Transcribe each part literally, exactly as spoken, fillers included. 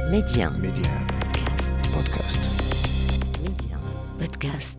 Média. Média. Podcast. Média. Podcast.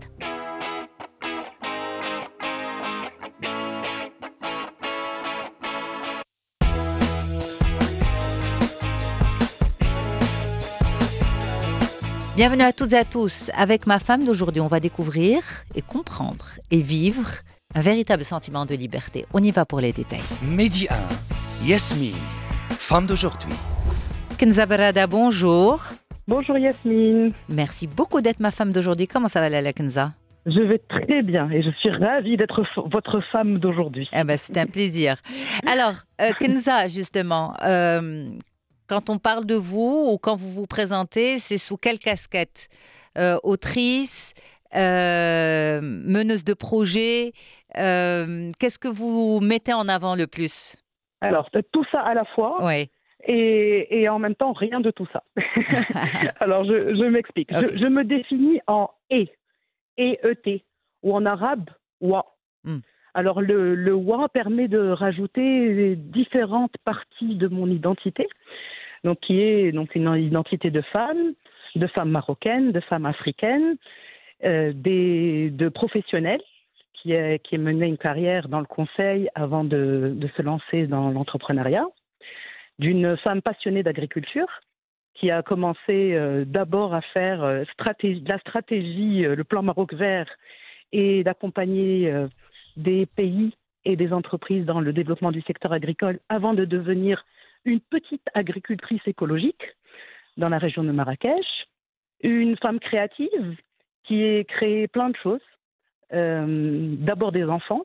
Bienvenue à toutes et à tous. Avec ma femme d'aujourd'hui, on va découvrir et comprendre et vivre un véritable sentiment de liberté. On y va pour les détails. Midi un. Yasmine, femme d'aujourd'hui. Kenza Barada, bonjour. Bonjour Yasmine. Merci beaucoup d'être ma femme d'aujourd'hui. Comment ça va, Lala Kenza? Je vais très bien et je suis ravie d'être f- votre femme d'aujourd'hui. Eh ben, c'est un plaisir. Alors, euh, Kenza, justement, euh, quand on parle de vous ou quand vous vous présentez, c'est sous quelle casquette? Euh, autrice, euh, meneuse de projet, euh, qu'est-ce que vous mettez en avant le plus? Alors, euh, tout ça à la fois Oui. et, et en même temps rien de tout ça. Alors, je, je m'explique. Ok. Je, je me définis en E, E-E-T, ou en arabe, wa. Mm. Alors, le, le wa permet de rajouter différentes parties de mon identité, donc qui est donc une identité de femme, de femme marocaine, de femme africaine, euh, des, de professionnelle, qui, est, qui a mené une carrière dans le conseil avant de, de se lancer dans l'entrepreneuriat, d'une femme passionnée d'agriculture, qui a commencé euh, d'abord à faire euh, stratégie, de la stratégie, euh, le plan Maroc vert, et d'accompagner euh, des pays et des entreprises dans le développement du secteur agricole avant de devenir une petite agricultrice écologique dans la région de Marrakech. Une femme créative qui a créé plein de choses. Euh, d'abord des enfants,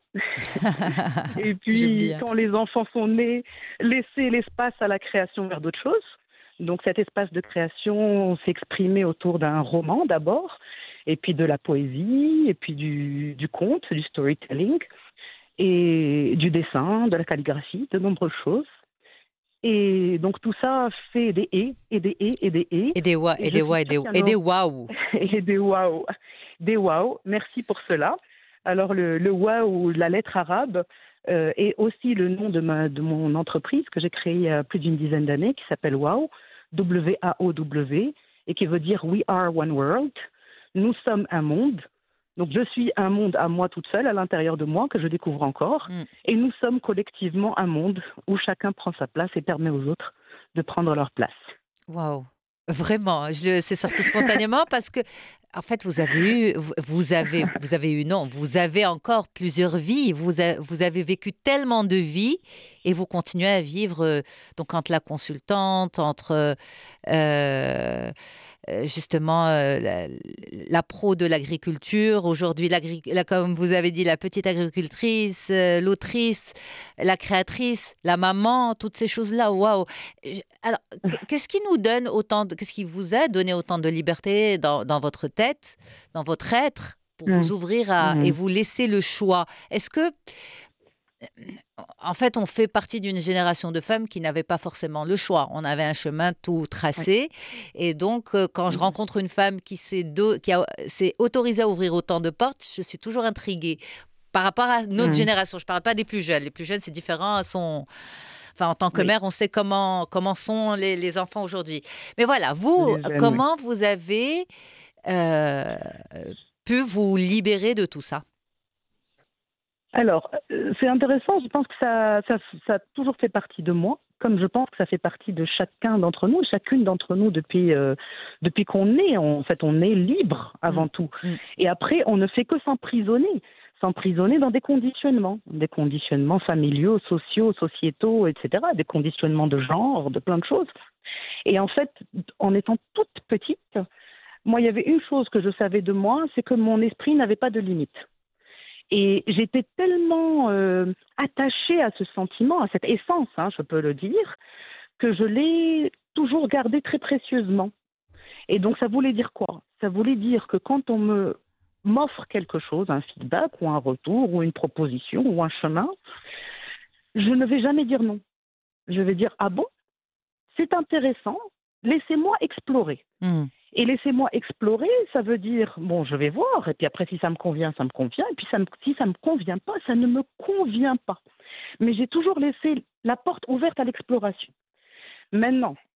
et J'aime puis bien. quand les enfants sont nés, laisser l'espace à la création vers d'autres choses. Donc cet espace de création s'est exprimé autour d'un roman d'abord, et puis de la poésie, et puis du, du conte, du storytelling, et du dessin, de la calligraphie, de nombreuses choses. Et donc tout ça fait des et, et des et, et des et. Et des wa, et Et je des suis wa, et sûre des, qu'il y et en des a- waouh. et des waouh. Des waouh, merci pour cela. Alors le, le waouh, la lettre arabe, euh, est aussi le nom de, ma, de mon entreprise que j'ai créée il y a plus d'une dizaine d'années, qui s'appelle Wow, W A O W, et qui veut dire We are one world. Nous sommes un monde. Donc je suis un monde à moi toute seule, à l'intérieur de moi, que je découvre encore. Mm. Et nous sommes collectivement un monde où chacun prend sa place et permet aux autres de prendre leur place. Waouh. Vraiment, je le, c'est sorti spontanément parce que, en fait, vous avez eu, vous vous avez, vous avez eu, non, vous avez encore plusieurs vies. Vous, a- vous avez vécu tellement de vies et vous continuez à vivre, euh, donc, entre la consultante, entre, euh, euh, justement, euh, la, la pro de l'agriculture, aujourd'hui, l'agri- la- comme vous avez dit, la petite agricultrice, euh, l'autrice, la créatrice, la maman, toutes ces choses-là. Waouh. Je- Alors, qu- qu'est-ce qui nous donne autant de, qu'est-ce qui vous a donné autant de liberté dans, dans votre tête, dans votre être, pour vous Mm. ouvrir à, et Mhm. vous laisser le choix? Est-ce que, en fait, on fait partie d'une génération de femmes qui n'avaient pas forcément le choix. On avait un chemin tout Oui. tracé. Et donc, euh, quand je Mhm. rencontre une femme qui s'est, do- qui a- s'est autorisée à ouvrir autant de portes, je suis toujours intriguée. Par rapport à notre Mhm. génération, je ne parle pas des plus jeunes. Les plus jeunes, c'est différent. Elles sont... Enfin, en tant que Oui, mère, on sait comment, comment sont les, les enfants aujourd'hui. Mais voilà, vous, les jeunes, oui. comment vous avez euh, pu vous libérer de tout ça? Alors, euh, c'est intéressant, je pense que ça, ça, ça a toujours fait partie de moi, comme je pense que ça fait partie de chacun d'entre nous, chacune d'entre nous depuis, euh, depuis qu'on est. En fait, on est libre avant Mm, tout. mm. Et après, on ne fait que s'emprisonner, s'emprisonner dans des conditionnements, des conditionnements familiaux, sociaux, sociétaux, et cetera, des conditionnements de genre, de plein de choses. Et en fait, en étant toute petite, moi, il y avait une chose que je savais de moi, c'est que mon esprit n'avait pas de limite. Et j'étais tellement euh, attachée à ce sentiment, à cette essence, hein, je peux le dire, que je l'ai toujours gardé très précieusement. Et donc, ça voulait dire quoi? Ça voulait dire que quand on me m'offre quelque chose, un feedback ou un retour ou une proposition ou un chemin, je ne vais jamais dire non. Je vais dire, ah bon, c'est intéressant, laissez-moi explorer. Mm. Et laissez-moi explorer, ça veut dire, bon, je vais voir, et puis après, si ça me convient, ça me convient, et puis ça me- si ça ne me convient pas, ça ne me convient pas. Mais j'ai toujours laissé la porte ouverte à l'exploration. Maintenant,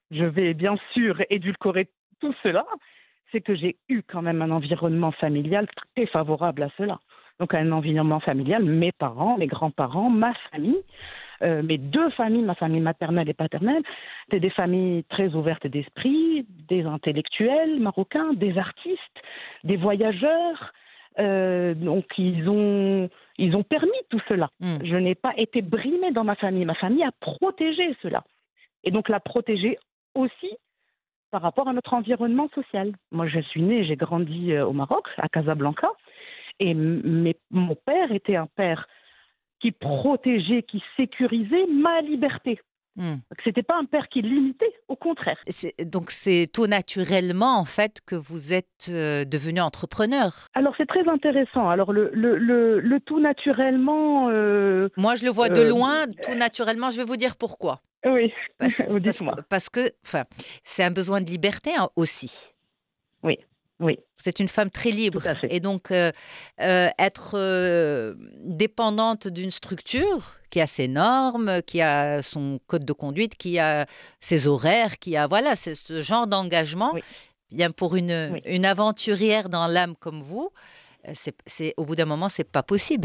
je vais bien sûr édulcorer tout cela, c'est que j'ai eu quand même un environnement familial très favorable à cela. Donc un environnement familial, mes parents, mes grands-parents, ma famille, euh, mes deux familles, ma famille maternelle et paternelle, c'était des familles très ouvertes d'esprit, des intellectuels marocains, des artistes, des voyageurs. Euh, donc ils ont, ils ont permis tout cela. Mm. Je n'ai pas été brimée dans ma famille. Ma famille a protégé cela. Et donc l'a protégé aussi par rapport à notre environnement social. Moi, je suis née, j'ai grandi euh, au Maroc, à Casablanca. Et mes, mon père était un père qui protégeait, qui sécurisait ma liberté. Mm. Ce n'était pas un père qui limitait, au contraire. C'est- Donc, c'est tout naturellement, en fait, que vous êtes euh, devenu entrepreneur. Alors, c'est très intéressant. Alors, le, le, le, le tout naturellement... euh, Moi, je le vois de euh, loin, tout naturellement. Je vais vous dire pourquoi. oui, Parce, parce dites-moi. que, parce que, enfin, c'est un besoin de liberté hein, aussi. Oui, oui, C'est une femme très libre. tout à fait. Et donc, euh, euh, être euh, dépendante d'une structure qui a ses normes, qui a son code de conduite, qui a ses horaires, qui a, voilà, c'est ce genre d'engagement, Oui. bien pour une, Oui. une aventurière dans l'âme comme vous, euh, c'est, c'est, au bout d'un moment, c'est pas possible.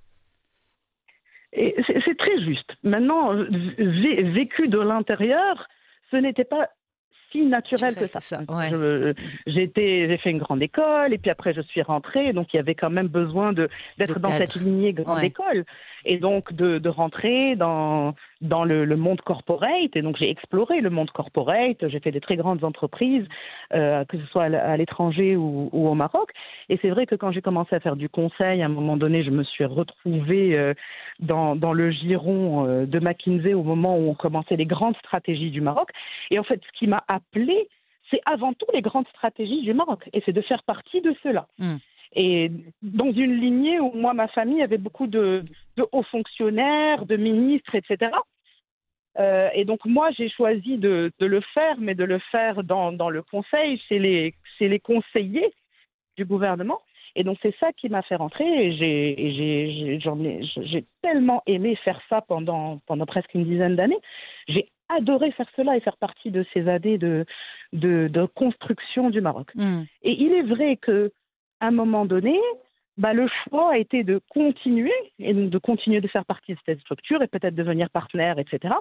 Et c'est, c'est très juste. Maintenant, vé- vécu de l'intérieur, ce n'était pas si naturel que ça. ça, ouais. Je- j'ai, été- j'ai fait une grande école et puis après je suis rentrée, donc il y avait quand même besoin de, d'être De dans cadre. cette lignée grande Ouais. école et donc de, de rentrer dans, dans le, le monde corporate. Et donc j'ai exploré le monde corporate, j'ai fait des très grandes entreprises, euh, que ce soit à l- à l'étranger ou, ou au Maroc. Et c'est vrai que quand j'ai commencé à faire du conseil, à un moment donné, je me suis retrouvée euh, dans, dans le giron euh, de McKinsey au moment où on commençait les grandes stratégies du Maroc. Et en fait, ce qui m'a appelé, c'est avant tout les grandes stratégies du Maroc. Et c'est de faire partie de cela. Mm. Et dans une lignée où moi, ma famille avait beaucoup de, de hauts fonctionnaires, de ministres, et cetera. Euh, et donc moi, j'ai choisi de, de le faire, mais de le faire dans, dans le conseil, chez les, chez les conseillers du gouvernement. Et donc c'est ça qui m'a fait rentrer. Et j'ai, et j'ai, j'ai, j'en ai, j'ai tellement aimé faire ça pendant, pendant presque une dizaine d'années. J'ai adoré faire cela et faire partie de ces années de, de, de construction du Maroc. Mm. Et il est vrai que à un moment donné, bah, le choix a été de continuer, et donc de continuer de faire partie de cette structure et peut-être devenir partenaire, et cetera.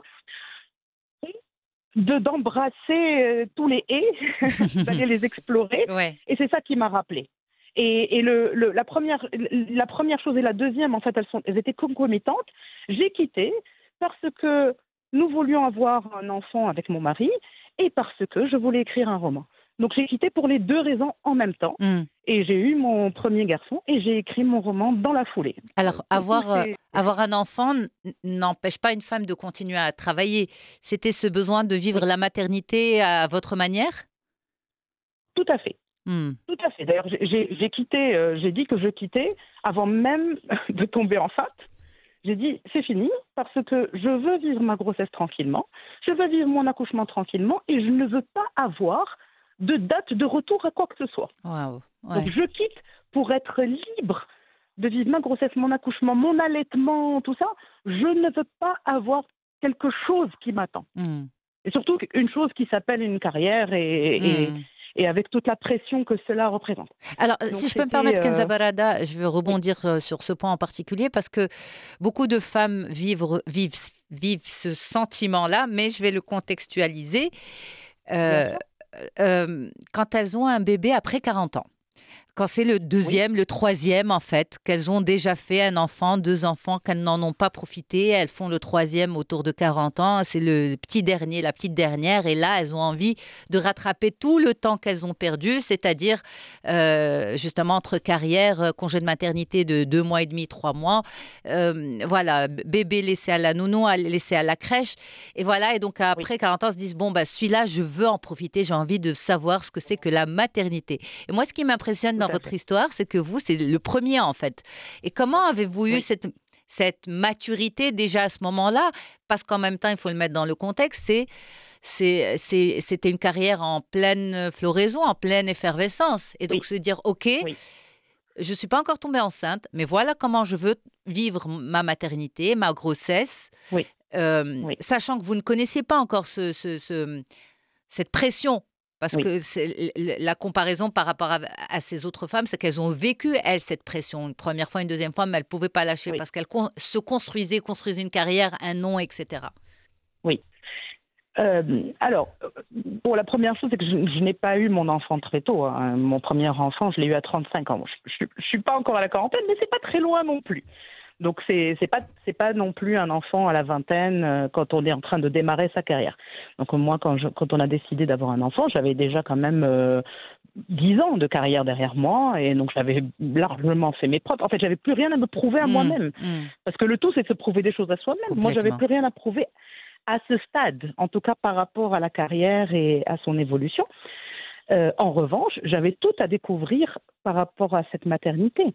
Et de, d'embrasser euh, tous les haies, d'aller les explorer. Ouais. Et c'est ça qui m'a rappelé. Et, et le, le, la, première, la première chose et la deuxième, en fait, elles, sont, elles étaient concomitantes. J'ai quitté parce que nous voulions avoir un enfant avec mon mari et parce que je voulais écrire un roman. Donc j'ai quitté pour les deux raisons en même temps. Mm. Et j'ai eu mon premier garçon et j'ai écrit mon roman dans la foulée. Alors, Donc, avoir, euh, c'est- avoir un enfant n- n'empêche pas une femme de continuer à travailler. C'était ce besoin de vivre la maternité à votre manière? Tout à fait. Mm. Tout à fait. D'ailleurs, j'ai- j'ai j'ai quitté, euh, j'ai dit que je quittais avant même de tomber enceinte. J'ai dit, c'est fini, parce que je veux vivre ma grossesse tranquillement, je veux vivre mon accouchement tranquillement, et je ne veux pas avoir de date de retour à quoi que ce soit. Waouh. Ouais. Donc, je quitte pour être libre de vivre ma grossesse, mon accouchement, mon allaitement, tout ça. Je ne veux pas avoir quelque chose qui m'attend. Mm. Et surtout, une chose qui s'appelle une carrière et, et, Mm. et avec toute la pression que cela représente. Alors, Donc, si je peux me c'était, permettre, euh, Kenza Barada, je veux rebondir euh, sur ce point en particulier parce que beaucoup de femmes vivent, vivent, vivent ce sentiment-là, mais je vais le contextualiser Bien euh, sûr. euh, quand elles ont un bébé après quarante ans. Quand c'est le deuxième, le troisième, en fait, qu'elles ont déjà fait un enfant, deux enfants, qu'elles n'en ont pas profité, elles font le troisième autour de quarante ans, c'est le petit dernier, la petite dernière, et là, elles ont envie de rattraper tout le temps qu'elles ont perdu, c'est-à-dire euh, justement entre carrière, euh, congé de maternité de deux mois et demi, trois mois, euh, voilà, b- bébé laissé à la nounou, à- laissé à la crèche, et voilà, et donc après quarante ans, se disent, bon, bah, celui-là, je veux en profiter, j'ai envie de savoir ce que c'est que la maternité. Et moi, ce qui m'impressionne dans Tout à votre fait. histoire, c'est que vous, c'est le premier en fait. Et comment avez-vous eu Oui. cette, cette maturité déjà à ce moment-là? Parce qu'en même temps, il faut le mettre dans le contexte, c'est, c'est, c'est- c'était une carrière en pleine floraison, en pleine effervescence. Et donc Oui. se dire, OK, Oui. je ne suis pas encore tombée enceinte, mais voilà comment je veux vivre ma maternité, ma grossesse, Oui. euh, Oui. sachant que vous ne connaissiez pas encore ce, ce, ce, cette pression. Parce Oui, que c'est la comparaison par rapport à, à ces autres femmes, c'est qu'elles ont vécu, elles, cette pression. Une première fois, une deuxième fois, mais elles ne pouvaient pas lâcher oui, parce qu'elles con- se construisaient, construisaient une carrière, un nom, et cetera. oui. Euh, alors, euh, bon, la première chose, c'est que je, je n'ai pas eu mon enfant très tôt, hein. Mon premier enfant, je l'ai eu à trente-cinq ans. Bon, je ne suis pas encore à la quarantaine, mais c'est pas très loin non plus. Donc, c'est c'est pas, c'est pas non plus un enfant à la vingtaine euh, quand on est en train de démarrer sa carrière. Donc, moi, quand, je, quand on a décidé d'avoir un enfant, j'avais déjà quand même euh, dix ans de carrière derrière moi. Et donc, j'avais largement fait mes preuves. En fait, j'avais plus rien à me prouver à Hum, moi-même. hum, Parce que le tout, c'est de se prouver des choses à soi-même. Moi, j'avais complètement. plus rien à prouver à ce stade, en tout cas par rapport à la carrière et à son évolution. Euh, en revanche, j'avais tout à découvrir par rapport à cette maternité.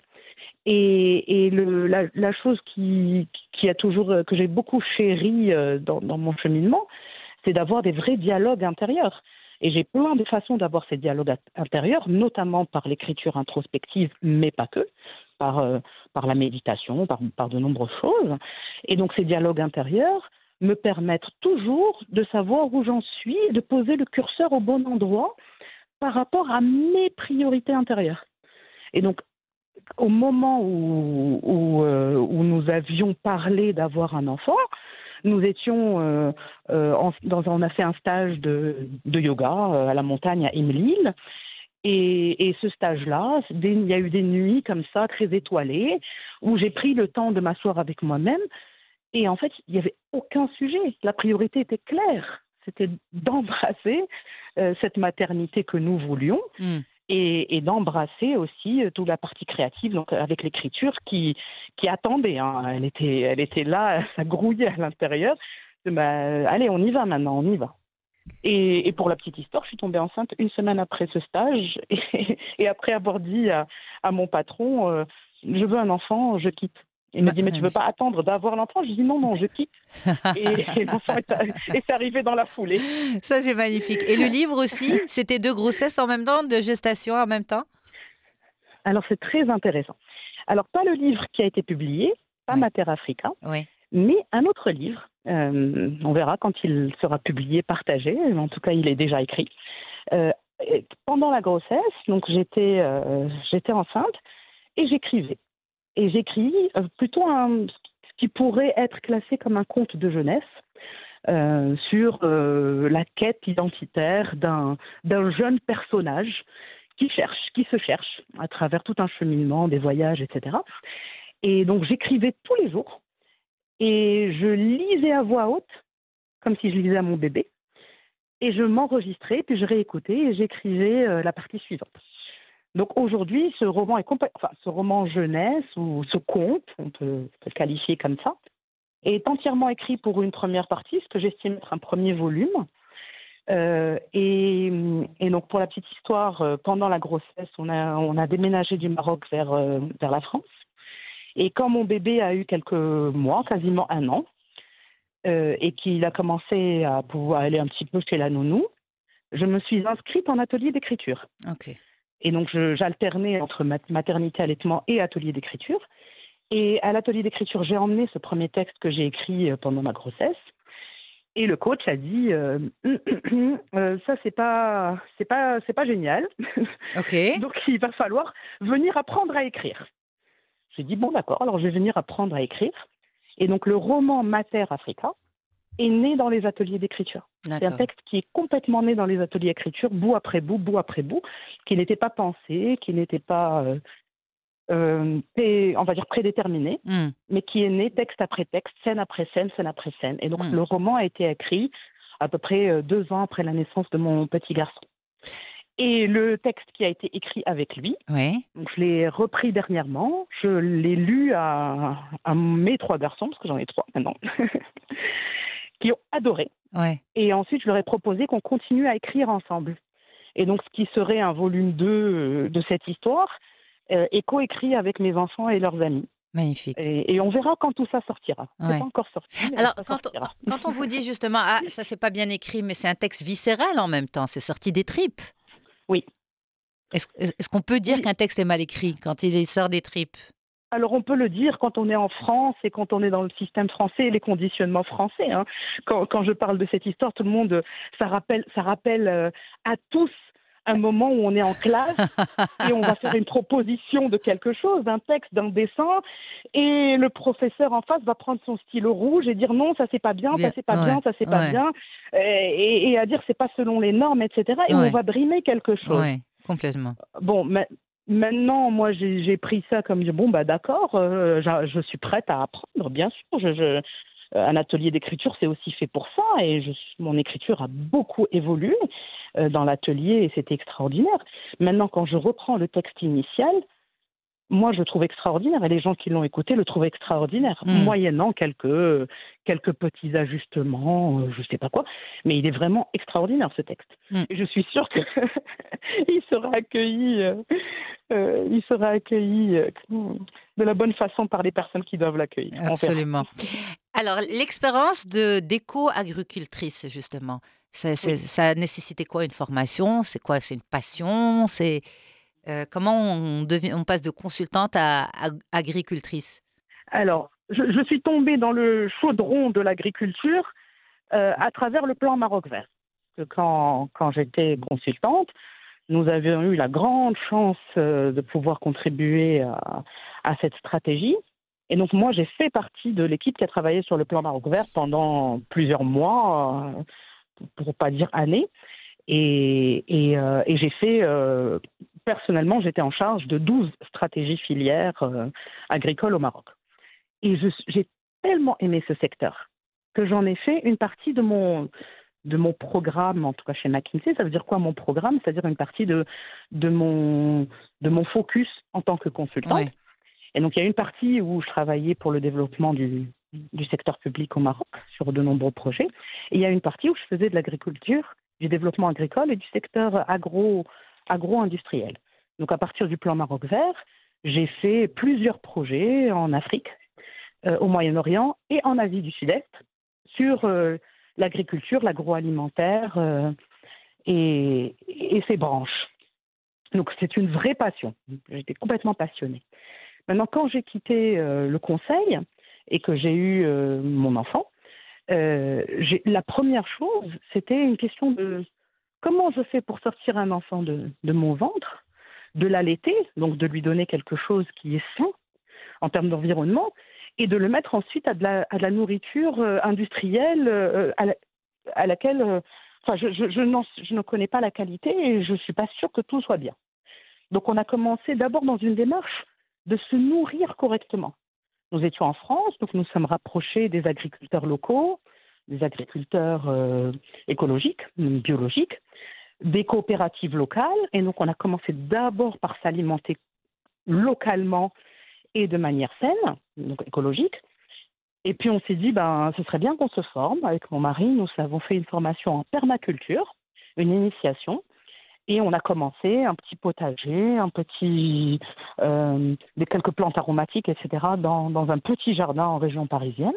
Et, et le, la, la chose qui, qui a toujours, que j'ai beaucoup chérie euh, dans, dans mon cheminement, c'est d'avoir des vrais dialogues intérieurs. Et j'ai plein de façons d'avoir ces dialogues intérieurs, notamment par l'écriture introspective, mais pas que, par, euh, par la méditation, par, par de nombreuses choses. Et donc ces dialogues intérieurs me permettent toujours de savoir où j'en suis, de poser le curseur au bon endroit par rapport à mes priorités intérieures. Et donc, au moment où, où, euh, où nous avions parlé d'avoir un enfant, nous étions, euh, euh, en, dans, on a fait un stage de, de yoga euh, à la montagne à Imlil. Et, et ce stage-là, des- il y a eu des nuits comme ça, très étoilées, où j'ai pris le temps de m'asseoir avec moi-même. Et en fait, il n'y avait aucun sujet. La priorité était claire. C'était d'embrasser euh, cette maternité que nous voulions Hum. et, et d'embrasser aussi euh, toute la partie créative, donc euh, avec l'écriture qui, qui attendait, hein. Elle était, elle était là, ça grouillait à l'intérieur. Ben, allez, on y va maintenant, on y va. Et, et pour la petite histoire, je suis tombée enceinte une semaine après ce stage et, et après avoir dit à, à mon patron, euh, je veux un enfant, je quitte. Il me Ma- dit, mais tu veux magnifique. pas attendre d'avoir l'enfant? Je dis, non, non, je quitte. Et, et l'enfant est, arri- et c'est arrivé dans la foulée. Ça, c'est magnifique. Et le livre aussi, c'était deux grossesses en même temps, deux gestations en même temps? Alors, c'est très intéressant. Alors, pas le livre qui a été publié, pas Oui, Mater Africa, oui. mais un autre livre. Euh, on verra quand il sera publié, partagé. En tout cas, il est déjà écrit. Euh, et pendant la grossesse, donc j'étais euh, j'étais enceinte et j'écrivais. Et j'écris euh, plutôt un, ce qui pourrait être classé comme un conte de jeunesse euh, sur euh, la quête identitaire d'un d'un jeune personnage qui cherche, qui se cherche à travers tout un cheminement, des voyages, et cetera. Et donc j'écrivais tous les jours et je lisais à voix haute, comme si je lisais à mon bébé, et je m'enregistrais, puis je réécoutais et j'écrivais euh, la partie suivante. Donc aujourd'hui, ce roman est complè- enfin, ce roman jeunesse ou ce conte, on peut, on peut le qualifier comme ça, est entièrement écrit pour une première partie, ce que j'estime être un premier volume. Euh, et, et donc pour la petite histoire, euh, pendant la grossesse, on a, on a déménagé du Maroc vers, euh, vers la France. Et quand mon bébé a eu quelques mois, quasiment un an, euh, et qu'il a commencé à pouvoir aller un petit peu chez la nounou, je me suis inscrite en atelier d'écriture. Ok. Et donc, je- j'alternais entre mat- maternité, allaitement et atelier d'écriture. Et à l'atelier d'écriture, j'ai emmené ce premier texte que j'ai écrit euh, pendant ma grossesse. Et le coach a dit euh, euh, ça, c'est pas, c'est pas, c'est pas génial. Ok. Donc, il va falloir venir apprendre à écrire. J'ai dit bon, d'accord, alors je vais venir apprendre à écrire. Et donc, le roman Mater Africa est né dans les ateliers d'écriture. C'est un D'accord. texte qui est complètement né dans les ateliers d'écriture, bout après bout, bout après bout, qui n'était pas pensé, qui n'était pas, euh, euh, pré- on va dire, prédéterminé, Hum, mais qui est né texte après texte, scène après scène, scène après scène. Et donc, hum. le roman a été écrit à peu près euh, deux ans après la naissance de mon petit garçon. Et le texte qui a été écrit avec lui, Oui. donc je l'ai repris dernièrement, je l'ai lu à, à mes trois garçons, parce que j'en ai trois maintenant, qui ont adoré. Ouais. Et ensuite, je leur ai proposé qu'on continue à écrire ensemble. Et donc, ce qui serait un volume deux euh, de cette histoire euh, est coécrit avec mes enfants et leurs amis. Magnifique. Et, et on verra quand tout ça sortira. C'est Ouais. pas encore sorti, mais Alors, ça quand, on- quand, sortira. quand on vous dit justement, ah, ça c'est pas bien écrit, mais c'est un texte viscéral en même temps, c'est sorti des tripes. Oui, Est-ce est-ce qu'on peut dire oui. qu'un texte est mal écrit quand il sort des tripes? Alors on peut le dire quand on est en France et quand on est dans le système français et les conditionnements français. Hein. Quand, quand je parle de cette histoire, tout le monde, ça rappelle, ça rappelle euh, à tous un moment où on est en classe et on va faire une proposition de quelque chose, d'un texte, d'un dessin, et le professeur en face va prendre son stylo rouge et dire non, ça c'est pas bien, ça Bien, c'est pas ouais, bien, ça c'est pas ouais, bien, et, et à dire c'est pas selon les normes, et cetera. Et on ouais, va brimer quelque chose. ouais, complètement. Bon, mais maintenant, moi, j'ai j'ai pris ça comme dire, bon, bah d'accord, euh, je, je suis prête à apprendre, bien sûr. Je, je, euh, un atelier d'écriture, c'est aussi fait pour ça, et je, mon écriture a beaucoup évolué euh, dans l'atelier, et c'était extraordinaire. Maintenant, quand je reprends le texte initial, moi, je le trouve extraordinaire, et les gens qui l'ont écouté le trouvent extraordinaire, Hmm, moyennant quelques, quelques petits ajustements, euh, je sais pas quoi, mais il est vraiment extraordinaire, ce texte. hmm. Et je suis sûre que il sera accueilli, euh, euh, il sera accueilli euh, de la bonne façon par les personnes qui doivent l'accueillir. On verra. Absolument. Alors, l'expérience de d'éco-agricultrice, justement, ça, c'est- Oui. ça a nécessité quoi? Une formation? C'est quoi? C'est une passion? C'est euh, comment on devient, on passe de consultante à, à- agricultrice? Alors, je, je suis tombée dans le chaudron de l'agriculture euh, à travers le plan Maroc Vert. Que Quand, quand j'étais consultante, nous avions eu la grande chance euh, de pouvoir contribuer à, à cette stratégie. Et donc moi, j'ai fait partie de l'équipe qui a travaillé sur le plan Maroc Vert pendant plusieurs mois, euh, pour pas dire années. Et, et, euh, et j'ai fait, euh, personnellement, j'étais en charge de douze stratégies filières euh, agricoles au Maroc. Et je- j'ai tellement aimé ce secteur que j'en ai fait une partie de mon, de mon programme, en tout cas chez McKinsey. Ça veut dire quoi mon programme? C'est-à-dire une partie de, de, mon, de mon focus en tant que consultante. Oui, Et donc il y a une partie où je travaillais pour le développement du, du secteur public au Maroc sur de nombreux projets. Et il y a une partie où je faisais de l'agriculture, du développement agricole et du secteur agro, agro-industriel. Donc à partir du plan Maroc Vert, j'ai fait plusieurs projets en Afrique, euh, au Moyen-Orient et en Asie du Sud-Est sur euh, l'agriculture, l'agroalimentaire euh, et, et ses branches. Donc c'est une vraie passion. J'étais complètement passionnée. Maintenant, quand j'ai quitté euh, le conseil et que j'ai eu euh, mon enfant, euh, j'ai- la première chose, c'était une question de comment je fais pour sortir un enfant de, de mon ventre, de l'allaiter, donc de lui donner quelque chose qui est sain en termes d'environnement, et de le mettre ensuite à de la, à de la nourriture euh, industrielle euh, à, la- à laquelle, euh, enfin, je, je, je, n'en- je ne connais pas la qualité et je ne suis pas sûre que tout soit bien. Donc, on a commencé d'abord dans une démarche de se nourrir correctement. Nous étions en France, donc nous sommes rapprochés des agriculteurs locaux, des agriculteurs euh, écologiques, biologiques, des coopératives locales, et donc on a commencé d'abord par s'alimenter localement et de manière saine, donc écologique. Et puis on s'est dit, ben, ce serait bien qu'on se forme. Avec mon mari, nous avons fait une formation en permaculture, une initiation, et on a commencé un petit potager, un petit, euh, des quelques plantes aromatiques, et cetera, dans, dans un petit jardin en région parisienne.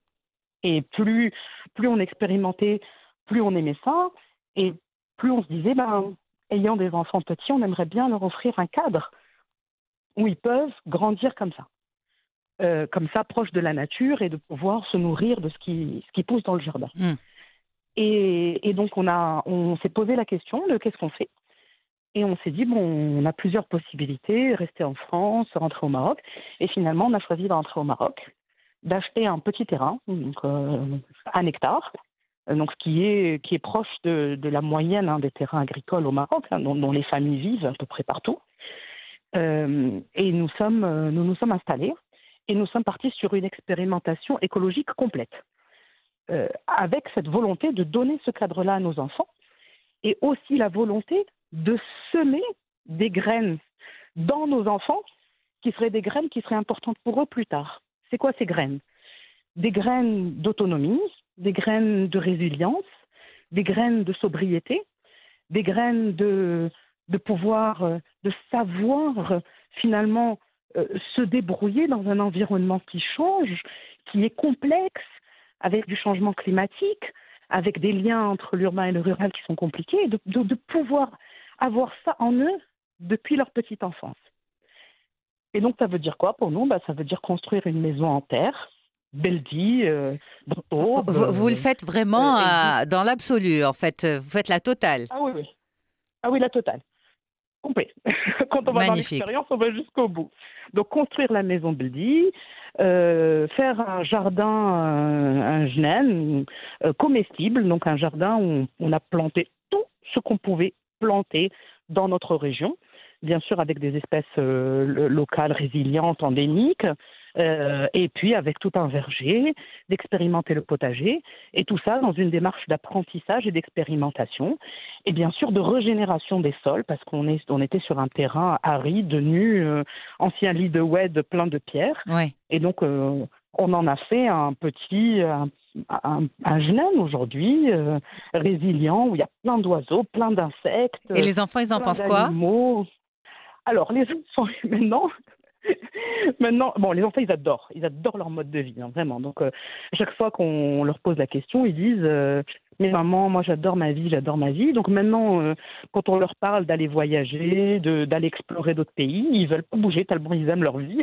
Et plus, plus on expérimentait, plus on aimait ça, et plus on se disait, ben, ayant des enfants petits, on aimerait bien leur offrir un cadre où ils peuvent grandir comme ça. Euh, comme ça, proche de la nature et de pouvoir se nourrir de ce qui, ce qui pousse dans le jardin. hmm, Et, et donc, on, a, on s'est posé la question de qu'est-ce qu'on fait. Et on s'est dit, bon, on a plusieurs possibilités, rester en France, rentrer au Maroc. Et finalement, on a choisi de rentrer au Maroc, d'acheter un petit terrain, donc euh, un hectare, euh, donc ce qui est, qui est proche de, de la moyenne hein, des terrains agricoles au Maroc, hein, dont, dont les familles vivent à peu près partout. Euh, et nous sommes, euh, nous nous sommes installés et nous sommes partis sur une expérimentation écologique complète, euh, avec cette volonté de donner ce cadre-là à nos enfants et aussi la volonté de semer des graines dans nos enfants qui seraient des graines qui seraient importantes pour eux plus tard. C'est quoi ces graines? Des graines d'autonomie, des graines de résilience, des graines de sobriété, des graines de, de pouvoir, euh, de savoir euh, finalement euh, se débrouiller dans un environnement qui change, qui est complexe, avec du changement climatique, avec des liens entre l'urbain et le rural qui sont compliqués, de, de, de pouvoir avoir ça en eux depuis leur petite enfance. Et donc, ça veut dire quoi pour nous? Bah, ça veut dire construire une maison en terre, beldi, euh, Vous, daube, vous- vous le euh, faites euh, vraiment exi- à- dans l'absolu, en fait. euh, Vous faites la totale. Ah oui, oui. Ah oui, la totale. Complet. Quand on va dans Magnifique. l'expérience, on va jusqu'au bout. Donc, construire la maison Beldi, euh, faire un jardin, euh, un jnen, euh, comestible, donc un jardin où on, on a planté tout ce qu'on pouvait planter dans notre région, bien sûr avec des espèces euh, lo- locales, résilientes, endémiques, euh, et puis avec tout un verger, d'expérimenter le potager, et tout ça dans une démarche d'apprentissage et d'expérimentation et bien sûr de régénération des sols, parce qu'on est, on était sur un terrain aride, nu, euh, ancien lit de oued plein de pierres. Oui. Et donc, euh, on en a fait un petit, un, un, un jeune aujourd'hui, euh, résilient, où il y a plein d'oiseaux, plein d'insectes, Et euh, les enfants, ils en plein pensent quoi? d'animaux. Alors, les enfants, maintenant, maintenant, bon, les enfants, ils adorent. Ils adorent leur mode de vie, hein, vraiment. Donc, euh, à chaque fois qu'on leur pose la question, ils disent euh, mais maman, moi, j'adore ma vie, j'adore ma vie. Donc, maintenant, euh, quand on leur parle d'aller voyager, de, d'aller explorer d'autres pays, ils veulent pas bouger tellement ils aiment leur vie.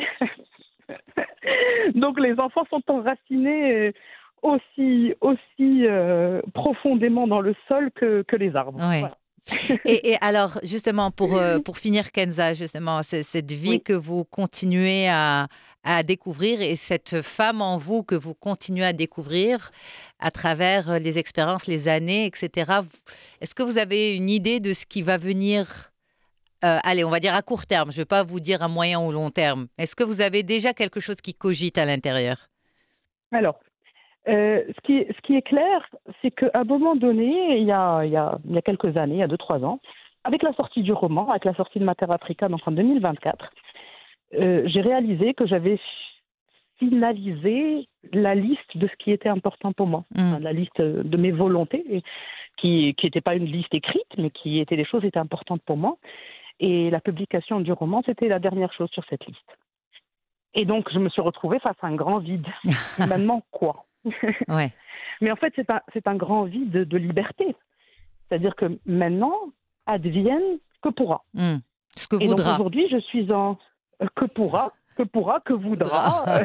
Donc, les enfants sont enracinés euh, aussi, aussi euh, profondément dans le sol que, que les arbres. Oui. Voilà. Et, et alors, justement, pour, euh, pour finir, Kenza, justement, c'est- cette vie Oui. que vous continuez à, à découvrir et cette femme en vous que vous continuez à découvrir à travers euh, les expériences, les années, et cetera. Vous- Est-ce que vous avez une idée de ce qui va venir, euh, allez, on va dire à court terme, je ne vais pas vous dire à moyen ou long terme. Est-ce que vous avez déjà quelque chose qui cogite à l'intérieur? Alors, Euh, ce, qui, ce qui est clair, c'est qu'à un moment donné, il y, a, il, y a, il y a quelques années, il y a deux, trois ans, avec la sortie du roman, avec la sortie de Mater Africa, donc en deux mille vingt-quatre, euh, j'ai réalisé que j'avais finalisé la liste de ce qui était important pour moi, Mm. Enfin, la liste de mes volontés, et qui qui n'était pas une liste écrite, mais qui étaient des choses qui étaient importantes pour moi. Et la publication du roman, c'était la dernière chose sur cette liste. Et donc, je me suis retrouvée face à un grand vide. Maintenant, quoi? Ouais. Mais en fait, c'est un, c'est un grand vide de, de liberté. C'est-à-dire que maintenant, advienne que pourra. Mm. Ce que Et donc voudra. aujourd'hui, je suis en euh, que pourra, que pourra, que voudra, euh,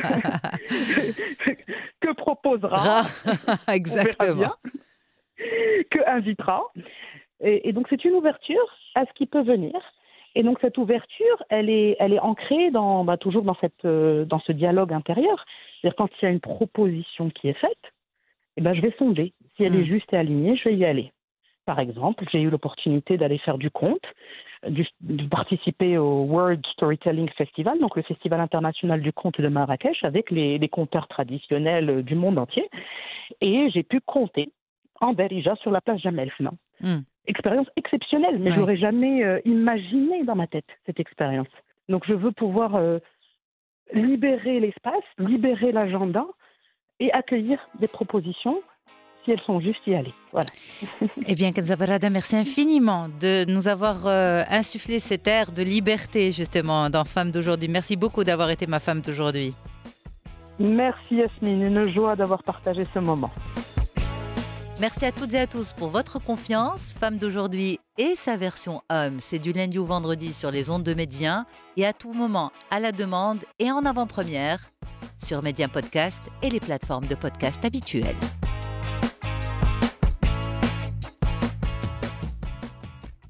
que proposera, Ra. on verra Exactement. bien, que invitera. Et, et donc c'est une ouverture à ce qui peut venir. Et donc cette ouverture, elle est, elle est ancrée dans, bah, toujours dans, cette, euh, dans ce dialogue intérieur. C'est-à-dire quand il y a une proposition qui est faite, eh ben, je vais sonder. Si elle est Mm. juste et alignée, je vais y aller. Par exemple, j'ai eu l'opportunité d'aller faire du conte, du- de participer au World Storytelling Festival, donc le festival international du conte de Marrakech, avec les, les conteurs traditionnels du monde entier. Et j'ai pu conter en Darija sur la place Jamel Fna. Mm. Expérience exceptionnelle, mais Ouais. je n'aurais jamais euh, imaginé dans ma tête cette expérience. Donc je veux pouvoir euh, libérer l'espace, libérer l'agenda et accueillir des propositions si elles sont justes y aller. Voilà. Eh bien, Kenza Barada, merci infiniment de nous avoir euh, insufflé cet air de liberté, justement, dans Femme d'aujourd'hui. Merci beaucoup d'avoir été ma femme d'aujourd'hui. Merci Yasmine, une joie d'avoir partagé ce moment. Merci à toutes et à tous pour votre confiance. Femme d'aujourd'hui et sa version homme, c'est du lundi au vendredi sur les ondes de Médien et à tout moment, à la demande et en avant-première sur Médien Podcast et les plateformes de podcast habituelles.